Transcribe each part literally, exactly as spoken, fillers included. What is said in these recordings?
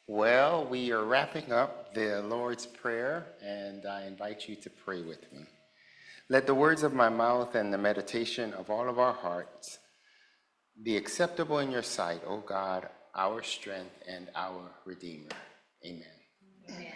Well, we are wrapping up the Lord's Prayer, and I invite you to pray with me. Let the words of my mouth and the meditation of all of our hearts be acceptable in your sight, O God, our strength and our Redeemer. Amen. Amen.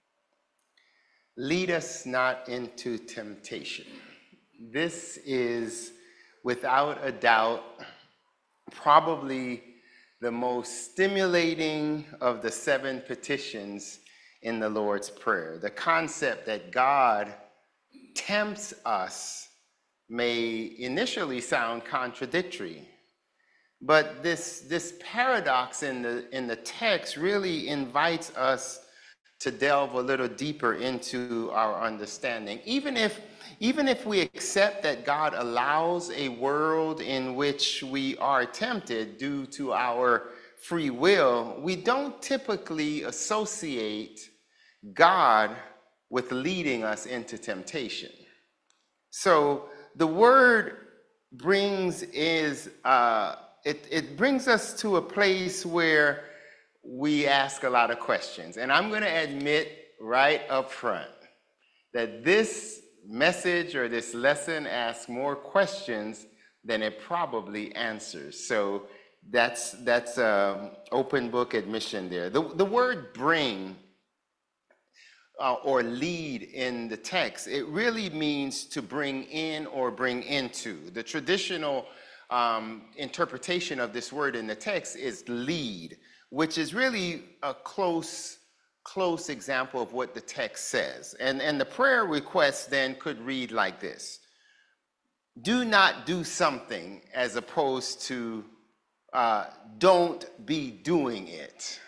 Lead us not into temptation. This is, without a doubt, probably the most stimulating of the seven petitions in the Lord's Prayer. The concept that God tempts us may initially sound contradictory, but this, this paradox in the, in the text really invites us to delve a little deeper into our understanding. Even if, even if we accept that God allows a world in which we are tempted due to our free will, we don't typically associate God with leading us into temptation. So the word brings is, uh, it, it brings us to a place where we ask a lot of questions. And I'm going to admit right up front that this message or this lesson asks more questions than it probably answers. So that's that's um, open book admission there. The, the word bring uh, or lead in the text, it really means to bring in or bring into. The traditional um, interpretation of this word in the text is lead, which is really a close, close example of what the text says. And, and the prayer request then could read like this: do not do something, as opposed to uh, don't be doing it.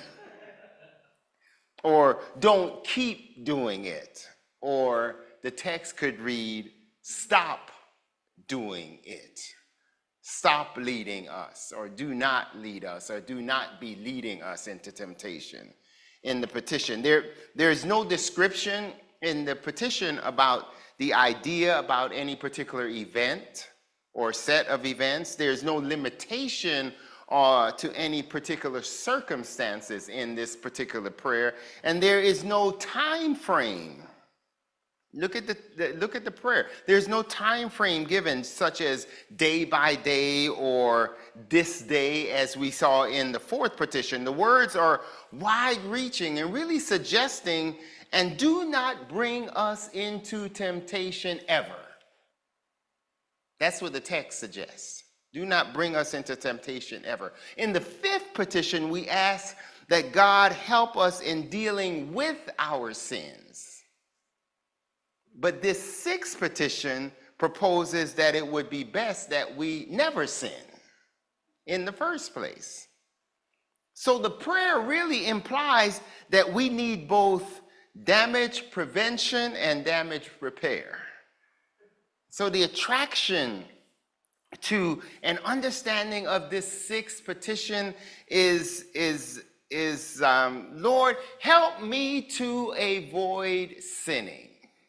Or don't keep doing it. Or the text could read, stop doing it. Stop leading us, or do not lead us, or do not be leading us into temptation. In the petition, there, there is no description in the petition about the idea about any particular event or set of events. There's no limitation uh, to any particular circumstances in this particular prayer, and there is no time frame. Look at the, the look at the prayer. There's no time frame given, such as day by day or this day, as we saw in the fourth petition. The words are wide-reaching and really suggesting, and do not bring us into temptation ever. That's what the text suggests. Do not bring us into temptation ever. In the fifth petition, we ask that God help us in dealing with our sins. But this sixth petition proposes that it would be best that we never sin in the first place. So the prayer really implies that we need both damage prevention and damage repair. So the attraction to an understanding of this sixth petition is, is, is um, Lord, help me to avoid sinning.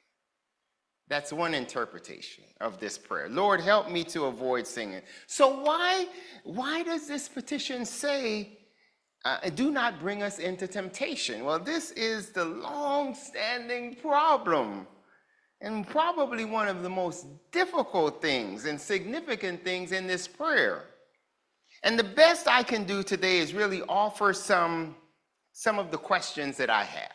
That's one interpretation of this prayer. Lord, help me to avoid sinning. So why, why does this petition say, uh, do not bring us into temptation? Well, this is the long-standing problem, and probably one of the most difficult things and significant things in this prayer. And the best I can do today is really offer some, some of the questions that I have.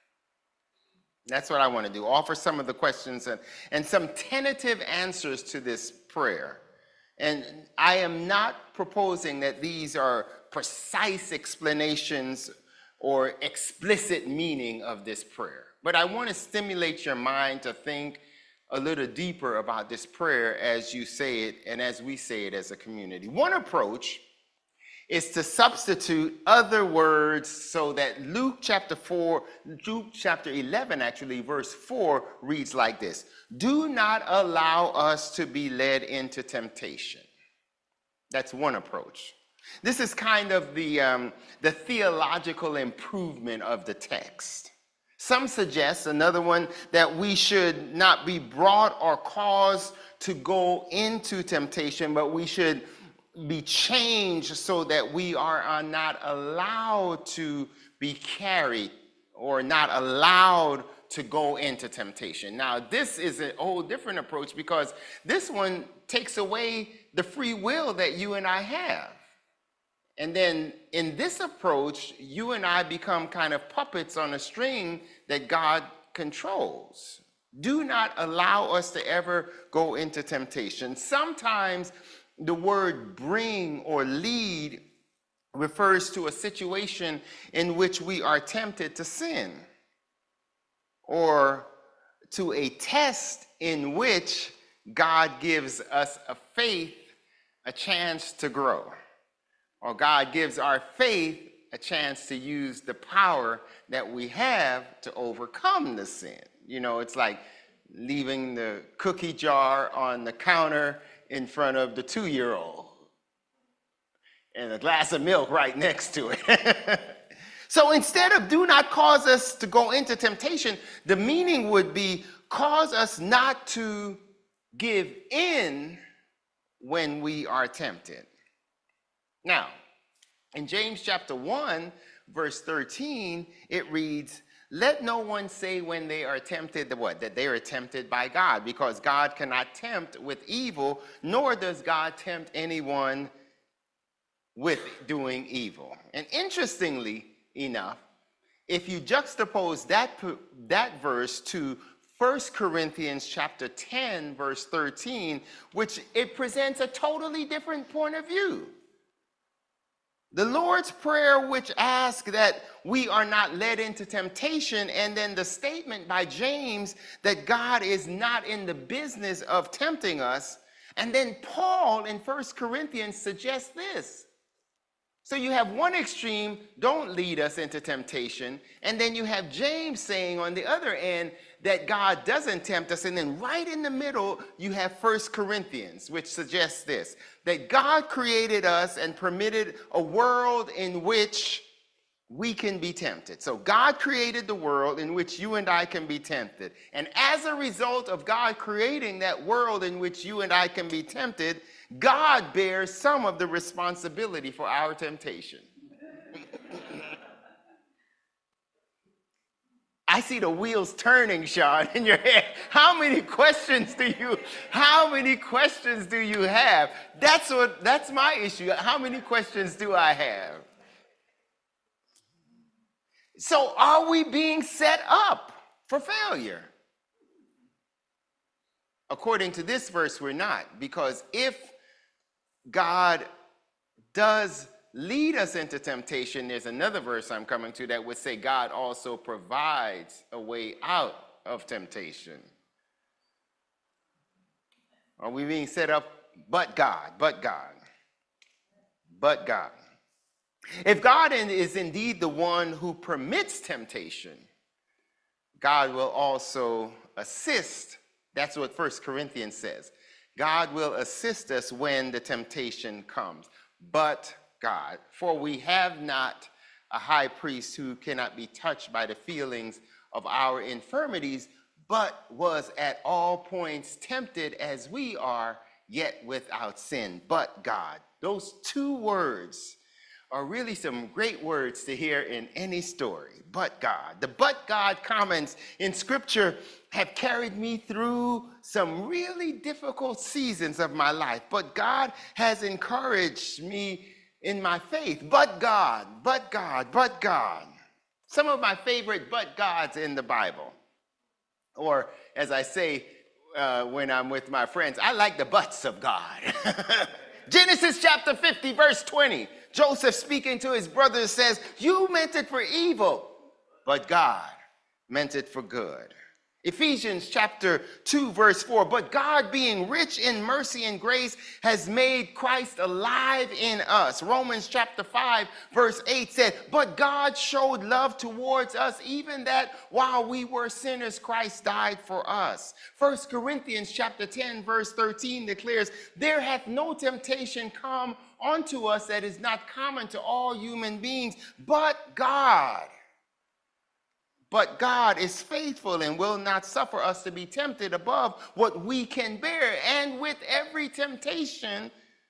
That's what I want to do, offer some of the questions and, and some tentative answers to this prayer. And I am not proposing that these are precise explanations or explicit meaning of this prayer, but I want to stimulate your mind to think a little deeper about this prayer as you say it and as we say it as a community. One approach is to substitute other words so that Luke chapter four, Luke chapter eleven, actually, verse four reads like this: do not allow us to be led into temptation. That's one approach. This is kind of the, um, the theological improvement of the text. Some suggest, another one, that we should not be brought or caused to go into temptation, but we should be changed so that we are not allowed to be carried or not allowed to go into temptation. Now, this is a whole different approach because this one takes away the free will that you and I have. And then in this approach, you and I become kind of puppets on a string that God controls. Do not allow us to ever go into temptation. Sometimes the word bring or lead refers to a situation in which we are tempted to sin, or to a test in which God gives us a faith, a chance to grow, or God gives our faith a chance to use the power that we have to overcome the sin. You know, it's like leaving the cookie jar on the counter in front of the two-year-old and a glass of milk right next to it. So instead of do not cause us to go into temptation, the meaning would be cause us not to give in when we are tempted. Now, in James chapter one, verse thirteen, it reads, let no one say when they are tempted, that what? That they are tempted by God, because God cannot tempt with evil, nor does God tempt anyone with doing evil. And interestingly enough, if you juxtapose that, that verse to First Corinthians chapter ten, verse thirteen, which it presents a totally different point of view. The Lord's Prayer, which asks that we are not led into temptation, and then the statement by James that God is not in the business of tempting us. And then Paul in First Corinthians suggests this. So you have one extreme, don't lead us into temptation. And then you have James saying on the other end that God doesn't tempt us. And then right in the middle, you have First Corinthians, which suggests this, that God created us and permitted a world in which we can be tempted. So God created the world in which you and I can be tempted. And as a result of God creating that world in which you and I can be tempted, God bears some of the responsibility for our temptation. I see the wheels turning, Sean, in your head. How many questions do you, how many questions do you have? That's what, that's my issue. How many questions do I have? So are we being set up for failure? According to this verse, we're not, because if God does lead us into temptation, there's another verse I'm coming to that would say God also provides a way out of temptation. Are we being set up? But God, but God, but God. If God is indeed the one who permits temptation, God will also assist. That's what First Corinthians says. God will assist us when the temptation comes. But God, for we have not a high priest who cannot be touched by the feelings of our infirmities, but was at all points tempted as we are, yet without sin. But God. Those two words are really some great words to hear in any story. But God. The but God comments in Scripture have carried me through some really difficult seasons of my life. But God has encouraged me in my faith. But God, but God, but God. Some of my favorite but Gods in the Bible. Or as I say uh, when I'm with my friends, I like the buts of God. Genesis chapter fifty, verse twenty. Joseph speaking to his brothers says, you meant it for evil, but God meant it for good. Ephesians chapter two, verse four, but God being rich in mercy and grace has made Christ alive in us. Romans chapter five, verse eight said, but God showed love towards us, even that while we were sinners, Christ died for us. First Corinthians chapter ten, verse thirteen declares, there hath no temptation come unto us that is not common to all human beings, but God. But God is faithful and will not suffer us to be tempted above what we can bear. And with every temptation,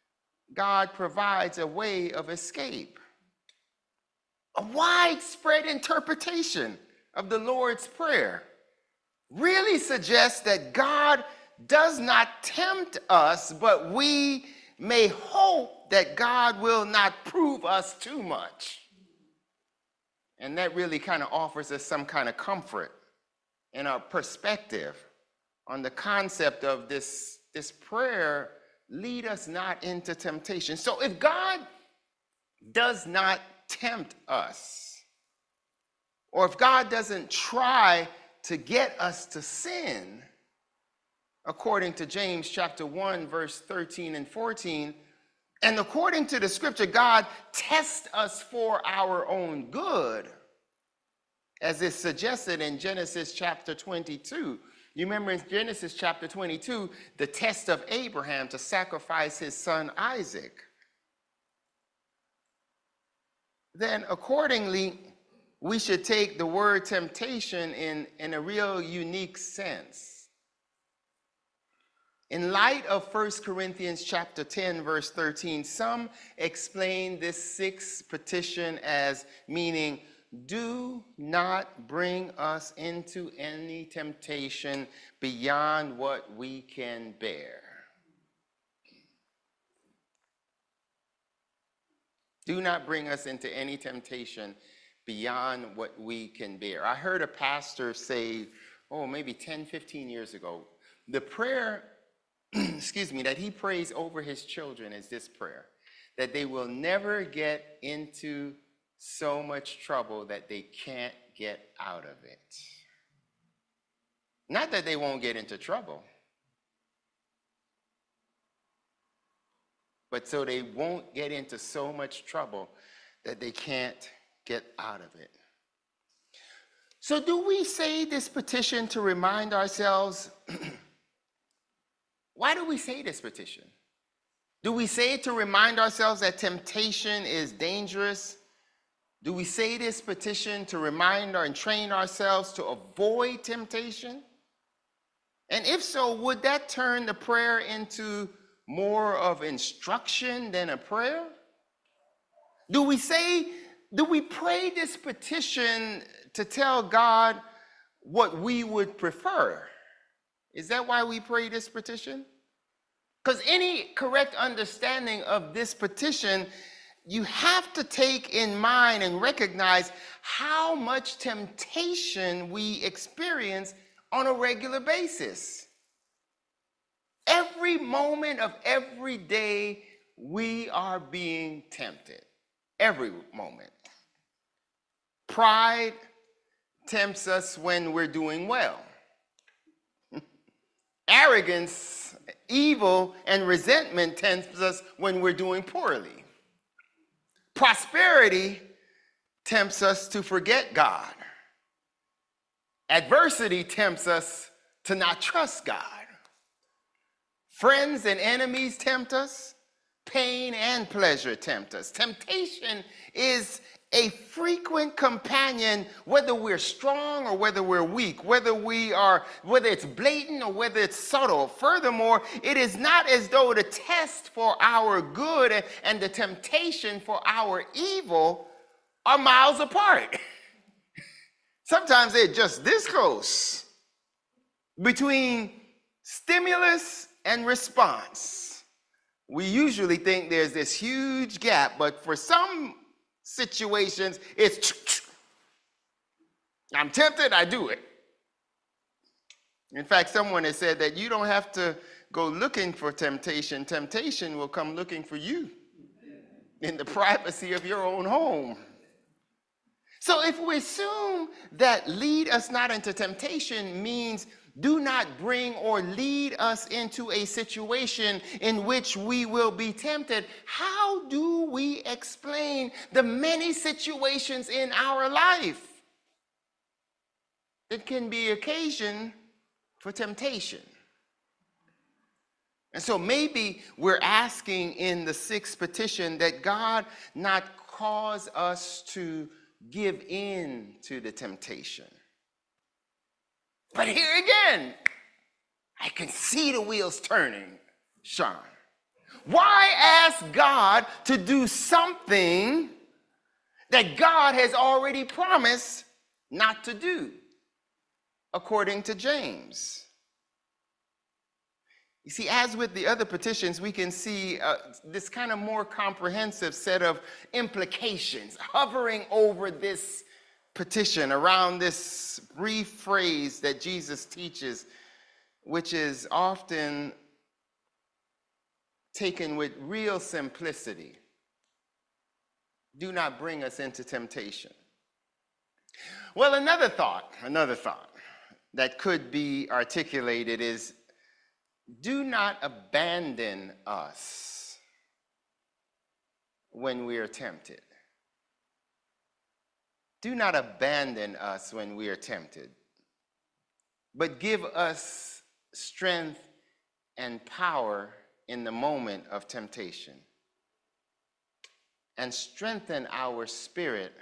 God provides a way of escape. A widespread interpretation of the Lord's Prayer really suggests that God does not tempt us, but we may hope that God will not prove us too much. And that really kind of offers us some kind of comfort in our perspective on the concept of this, this prayer, lead us not into temptation. So if God does not tempt us, or if God doesn't try to get us to sin, according to James chapter one, verse thirteen and fourteen, and according to the scripture, God tests us for our own good, as is suggested in Genesis chapter twenty-two. You remember in Genesis chapter twenty-two, the test of Abraham to sacrifice his son Isaac. Then accordingly, we should take the word temptation in, in a real unique sense. In light of First Corinthians chapter ten, verse thirteen, some explain this sixth petition as meaning, do not bring us into any temptation beyond what we can bear. Do not bring us into any temptation beyond what we can bear. I heard a pastor say, oh, maybe ten, fifteen years ago, the prayer, excuse me, that he prays over his children is this prayer, that they will never get into so much trouble that they can't get out of it. Not that they won't get into trouble, but so they won't get into so much trouble that they can't get out of it. So do we say this petition to remind ourselves? Why do we say this petition? Do we say it to remind ourselves that temptation is dangerous? Do we say this petition to remind or and train ourselves to avoid temptation? And if so, would that turn the prayer into more of instruction than a prayer? Do we say, do we pray this petition to tell God what we would prefer? Is that why we pray this petition? Because any correct understanding of this petition, you have to take in mind and recognize how much temptation we experience on a regular basis. Every moment of every day, we are being tempted. Every moment. Pride tempts us when we're doing well. Arrogance, evil, and resentment tempts us when we're doing poorly. Prosperity tempts us to forget God. Adversity tempts us to not trust God. Friends and enemies tempt us. Pain and pleasure tempt us. Temptation is a frequent companion, whether we're strong or whether we're weak, whether we are, whether it's blatant or whether it's subtle. Furthermore, it is not as though the test for our good and the temptation for our evil are miles apart. Sometimes they're just this close between stimulus and response. We usually think there's this huge gap, but for some situations, it's I'm tempted, I do it. In fact, someone has said that you don't have to go looking for temptation. Temptation will come looking for you in the privacy of your own home. So if we assume that lead us not into temptation means do not bring or lead us into a situation in which we will be tempted, how do we explain the many situations in our life that can be occasion for temptation? And so maybe we're asking in the sixth petition that God not cause us to give in to the temptation. But here again, I can see the wheels turning, Sean. Why ask God to do something that God has already promised not to do, according to James? You see, as with the other petitions, we can see uh, this kind of more comprehensive set of implications hovering over this petition, around this brief phrase that Jesus teaches, which is often taken with real simplicity. Do not bring us into temptation. Well, another thought, another thought that could be articulated is, do not abandon us when we are tempted. Do not abandon us when we are tempted, but give us strength and power in the moment of temptation, and strengthen our spirit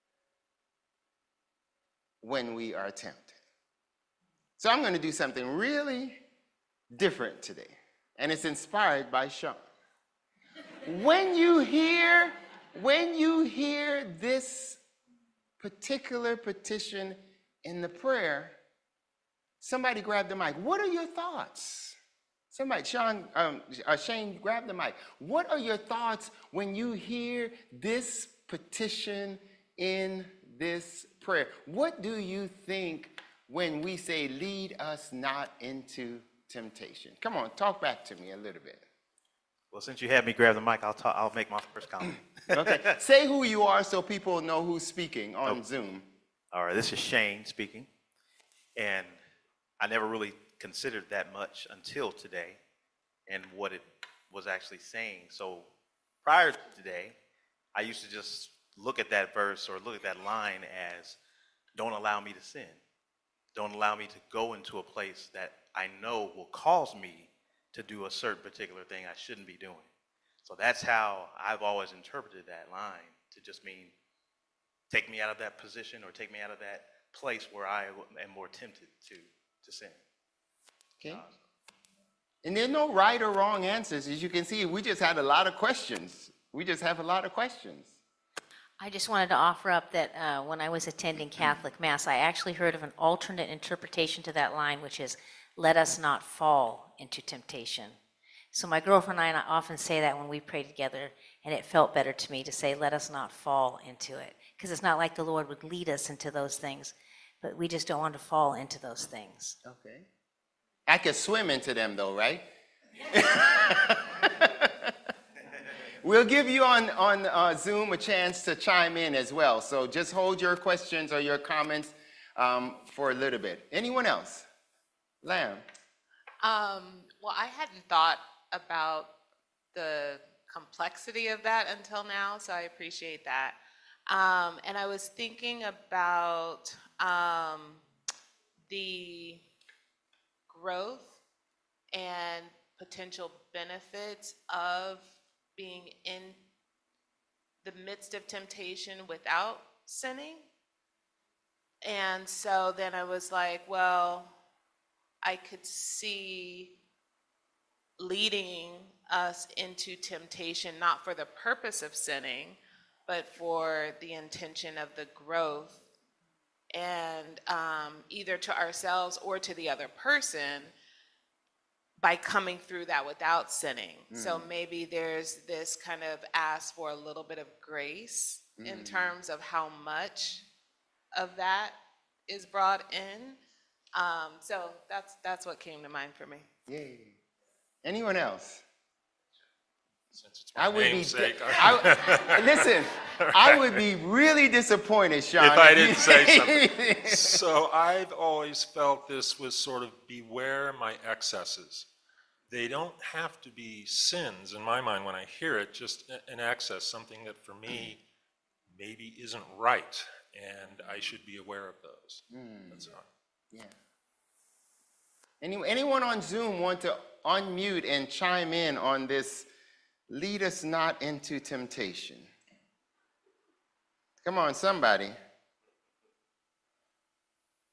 when we are tempted. So I'm going to do something really different today, and it's inspired by Sean. When you hear, when you hear this particular petition in the prayer, somebody grab the mic. What are your thoughts? Somebody, Sean, um, uh, Shane, grab the mic. What are your thoughts when you hear this petition in this prayer? What do you think when we say, lead us not into temptation? Come on, talk back to me a little bit. Well, since you had me grab the mic, I'll talk, I'll make my first comment. Okay, say who you are so people know who's speaking on oh. Zoom. All right, this is Shane speaking, and I never really considered that much until today and what it was actually saying. So prior to today, I used to just look at that verse or look at that line as, don't allow me to sin. Don't allow me to go into a place that I know will cause me to do a certain particular thing I shouldn't be doing. So that's how I've always interpreted that line, to just mean take me out of that position or take me out of that place where I am more tempted to, to sin. Okay. Uh, and there's no right or wrong answers. As you can see, we just had a lot of questions. We just have a lot of questions. I just wanted to offer up that uh, when I was attending Catholic Mass, I actually heard of an alternate interpretation to that line, which is, let us not fall into temptation. So my girlfriend and I often say that when we pray together, and it felt better to me to say, let us not fall into it. Because it's not like the Lord would lead us into those things, but we just don't want to fall into those things. Okay. I could swim into them though, right? We'll give you on, on uh, Zoom a chance to chime in as well. So just hold your questions or your comments um, for a little bit. Anyone else? Lamb. Um, well, I hadn't thought about the complexity of that until now, so I appreciate that. Um, and I was thinking about um, the growth and potential benefits of being in the midst of temptation without sinning. And so then I was like, well, I could see leading us into temptation, not for the purpose of sinning, but for the intention of the growth, and um, either to ourselves or to the other person, by coming through that without sinning. Mm. So maybe there's this kind of ask for a little bit of grace mm. in terms of how much of that is brought in. Um, so that's that's what came to mind for me. Yay. Anyone else? Since it's my I would namesake, be. I, listen, I would be really disappointed, Sean, if I didn't say something. So I've always felt this was sort of beware my excesses. They don't have to be sins in my mind when I hear it, just an excess, something that for me maybe isn't right, and I should be aware of those. Mm. That's all. Yeah. Any, anyone on Zoom want to unmute and chime in on this? Lead us not into temptation. Come on, somebody.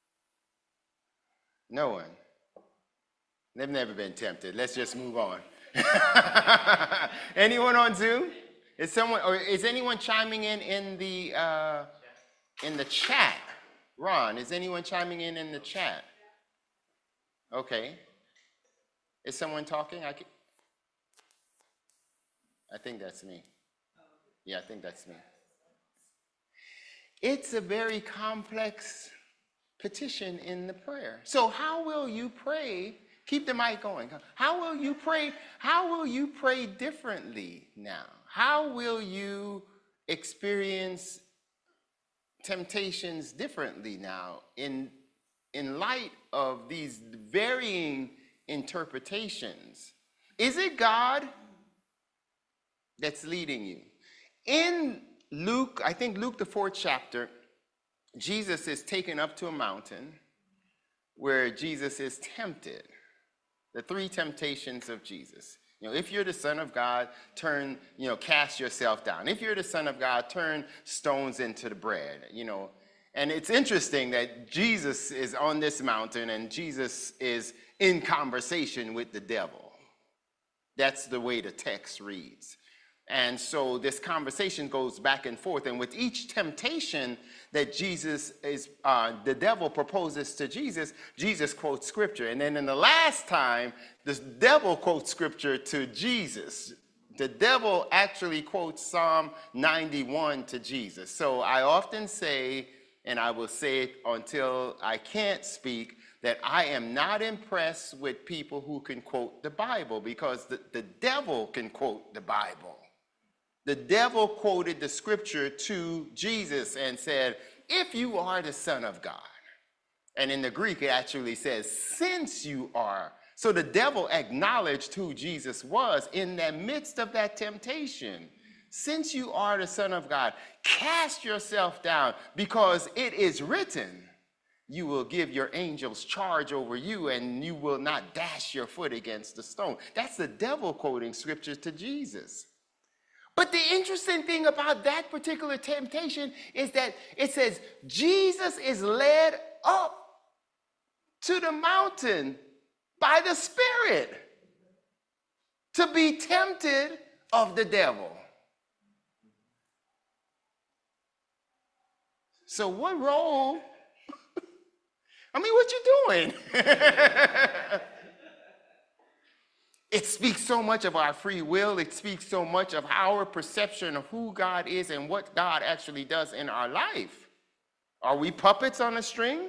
No one. They've never been tempted. Let's just move on. Anyone on Zoom? Is someone, or is anyone chiming in in the uh, in the chat? Ron, is anyone chiming in in the chat? Okay. Is someone talking? I can, I think that's me. Yeah, I think that's me. It's a very complex petition in the prayer. So how will you pray? Keep the mic going. How will you pray? How will you pray differently now? How will you experience temptations differently now in, in light of these varying interpretations? Is it God that's leading you? In Luke, I think Luke, the fourth chapter, Jesus is taken up to a mountain where Jesus is tempted. The three temptations of Jesus. You know, if you're the Son of God, turn, you know, cast yourself down. If you're the Son of God, turn stones into the bread, you know. And it's interesting that Jesus is on this mountain and Jesus is in conversation with the devil. That's the way the text reads. And so this conversation goes back and forth. And with each temptation that Jesus is, uh, the devil proposes to Jesus, Jesus quotes scripture. And then in the last time, the devil quotes scripture to Jesus. The devil actually quotes Psalm ninety-one to Jesus. So I often say, and I will say it until I can't speak, that I am not impressed with people who can quote the Bible, because the, the devil can quote the Bible. The devil quoted the scripture to Jesus and said, if you are the Son of God. And in the Greek, it actually says, since you are. So the devil acknowledged who Jesus was in the midst of that temptation. Since you are the Son of God, cast yourself down, because it is written, you will give your angels charge over you and you will not dash your foot against a stone. That's the devil quoting scripture to Jesus. But the interesting thing about that particular temptation is that it says Jesus is led up to the mountain by the Spirit to be tempted of the devil. So what role? I mean, what you doing? It speaks so much of our free will. It speaks so much of our perception of who God is and what God actually does in our life. Are we puppets on a string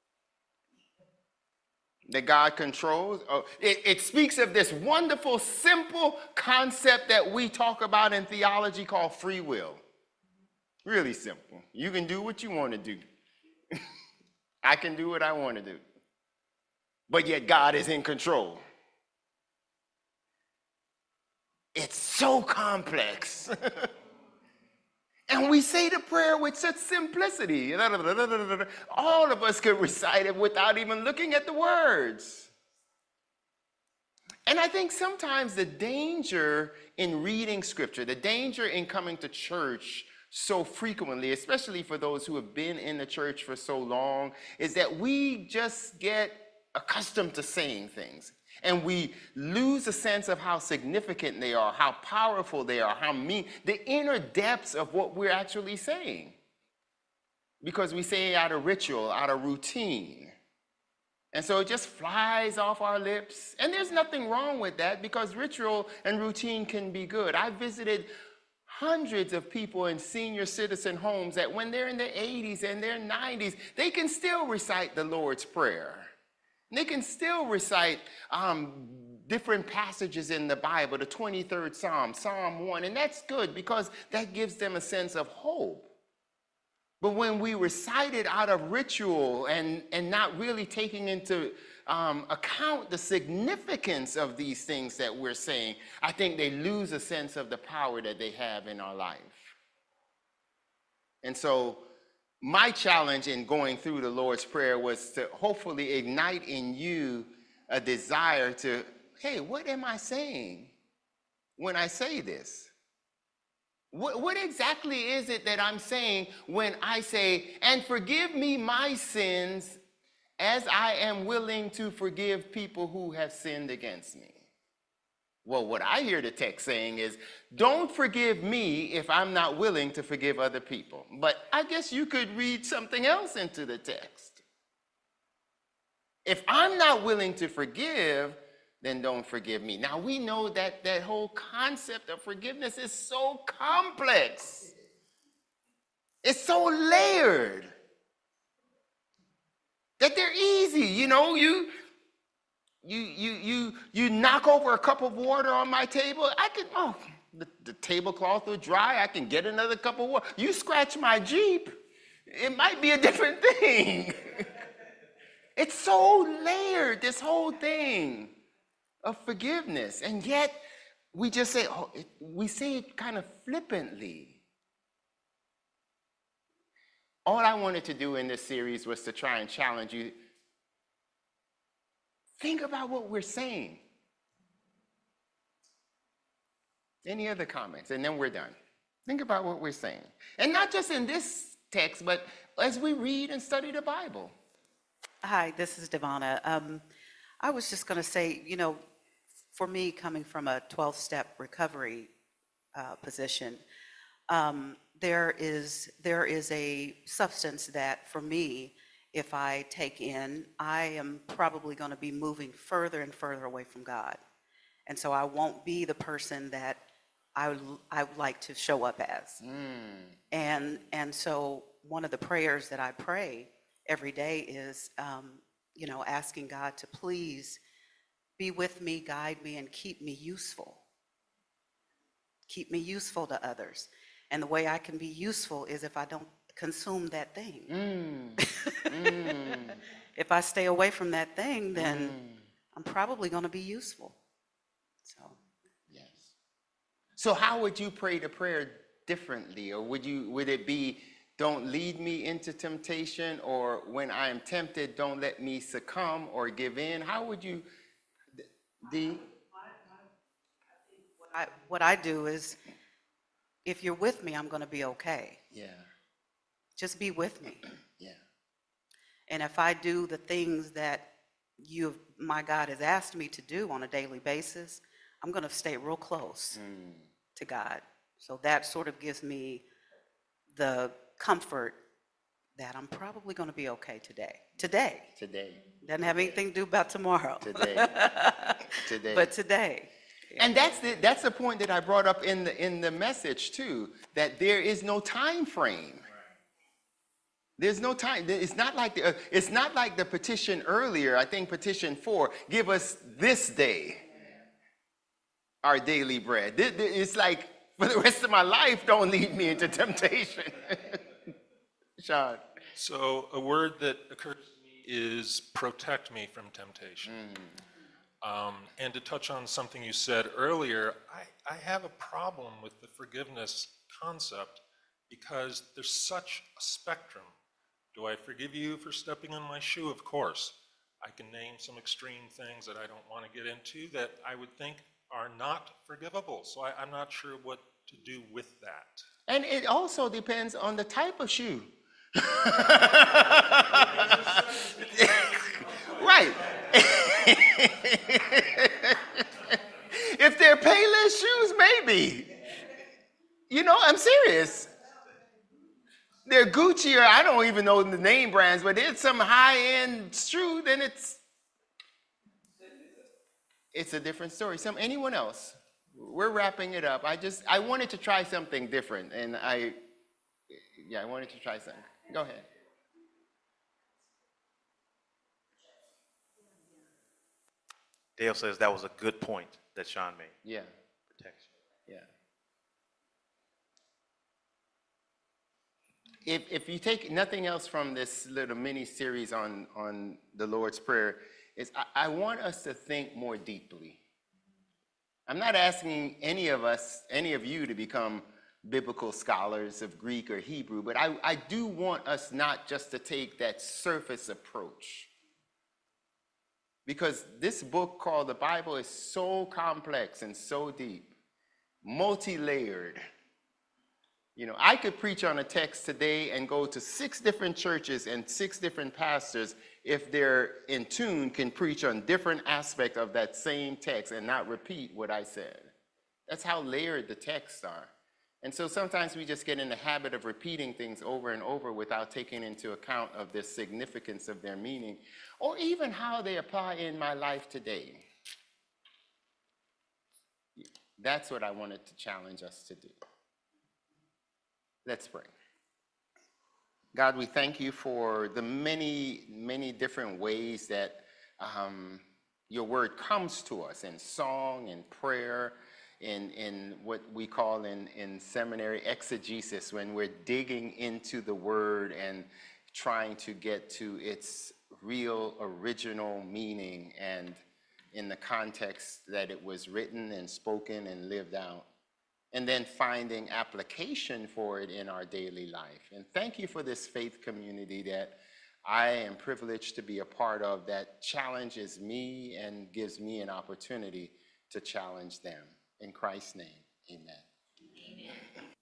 that God controls? Oh, it, it speaks of this wonderful, simple concept that we talk about in theology called free will. Really simple. You can do what you want to do. I can do what I want to do. But yet God is in control. It's so complex. And we say the prayer with such simplicity. All of us could recite it without even looking at the words. And I think sometimes the danger in reading scripture, the danger in coming to church so frequently, especially for those who have been in the church for so long, is that we just get accustomed to saying things. And we lose a sense of how significant they are, how powerful they are, how mean, the inner depths of what we're actually saying. Because we say it out of ritual, out of routine. And so it just flies off our lips. And there's nothing wrong with that, because ritual and routine can be good. I visited hundreds of people in senior citizen homes that when they're in their eighties and their nineties, they can still recite the Lord's Prayer. They can still recite um, different passages in the Bible, the twenty-third Psalm, Psalm one, and that's good because that gives them a sense of hope. But when we recite it out of ritual and, and not really taking into um, account the significance of these things that we're saying, I think they lose a sense of the power that they have in our life. And so my challenge in going through the Lord's Prayer was to hopefully ignite in you a desire to, hey, what am I saying when I say this? What, what exactly is it that I'm saying when I say, and forgive me my sins as I am willing to forgive people who have sinned against me? Well, what I hear the text saying is, don't forgive me if I'm not willing to forgive other people. But I guess you could read something else into the text. If I'm not willing to forgive, then don't forgive me. Now, we know that that whole concept of forgiveness is so complex. It's so layered that they're easy. You know, you you you you you knock over a cup of water on my table. I can, oh, the, the tablecloth will dry. I can get another cup of water. You scratch my Jeep, it might be a different thing. It's so layered, this whole thing of forgiveness. And yet we just say, oh, it, we say it kind of flippantly. All I wanted to do in this series was to try and challenge you. Think about what we're saying. Any other comments? And then we're done. Think about what we're saying. And not just in this text, but as we read and study the Bible. Hi, this is Devonna. Um, I was just going to say, you know, for me, coming from a twelve-step recovery uh, position, um, there is there is a substance that, for me, if I take in, I am probably going to be moving further and further away from God, and so I won't be the person that I would, I would like to show up as. Mm. And and so one of the prayers that I pray every day is, um, you know, asking God to please be with me, guide me, and keep me useful. Keep me useful to others. And the way I can be useful is if I don't consume that thing. Mm. mm. If I stay away from that thing, then mm. I'm probably going to be useful. So, yes. So how would you pray the prayer differently? Or would you, would it be, don't lead me into temptation, or when I am tempted, don't let me succumb or give in? How would you, Dee? What I, what I do is, if you're with me, I'm going to be okay. Yeah. Just be with me. Yeah. And if I do the things that you, my God, has asked me to do on a daily basis, I'm going to stay real close mm. to God. So that sort of gives me the comfort that I'm probably going to be okay today. Today. Today. Doesn't have anything to do about tomorrow. Today. Today. But today. Yeah. And that's the that's the point that I brought up in the in the message too, that there is no time frame. There's no time. It's not like the, uh, it's not like the petition earlier. I think petition four, give us this day our daily bread. It's like, for the rest of my life, don't lead me into temptation. Sean. So a word that occurs to me is protect me from temptation. Mm. Um, and to touch on something you said earlier, I, I have a problem with the forgiveness concept because there's such a spectrum. Do I forgive you for stepping on my shoe? Of course. I can name some extreme things that I don't want to get into that I would think are not forgivable. So I, I'm not sure what to do with that. And it also depends on the type of shoe. Right. If they're Payless shoes, maybe. You know, I'm serious. They're Gucci, or I don't even know the name brands, but it's some high-end shoe, then it's it's a different story. Some anyone else? We're wrapping it up. I just I wanted to try something different, and I yeah, I wanted to try something. Go ahead. Dale says that was a good point that Sean made. Yeah. Protection. Yeah. If if you take nothing else from this little mini series on on the Lord's Prayer, is I, I want us to think more deeply. I'm not asking any of us, any of you, to become biblical scholars of Greek or Hebrew, but I, I do want us not just to take that surface approach. Because this book called the Bible is so complex and so deep, multi-layered. You know, I could preach on a text today and go to six different churches and six different pastors if they're in tune, can preach on different aspects of that same text and not repeat what I said. That's how layered the texts are. And so sometimes we just get in the habit of repeating things over and over without taking into account of the significance of their meaning, or even how they apply in my life today. That's what I wanted to challenge us to do. Let's pray. God, we thank you for the many, many different ways that um, your word comes to us in song, in prayer, in, in what we call in, in seminary exegesis, when we're digging into the word and trying to get to its real original meaning and in the context that it was written and spoken and lived out, and then finding application for it in our daily life. And thank you for this faith community that I am privileged to be a part of, that challenges me and gives me an opportunity to challenge them. In Christ's name, amen. Amen.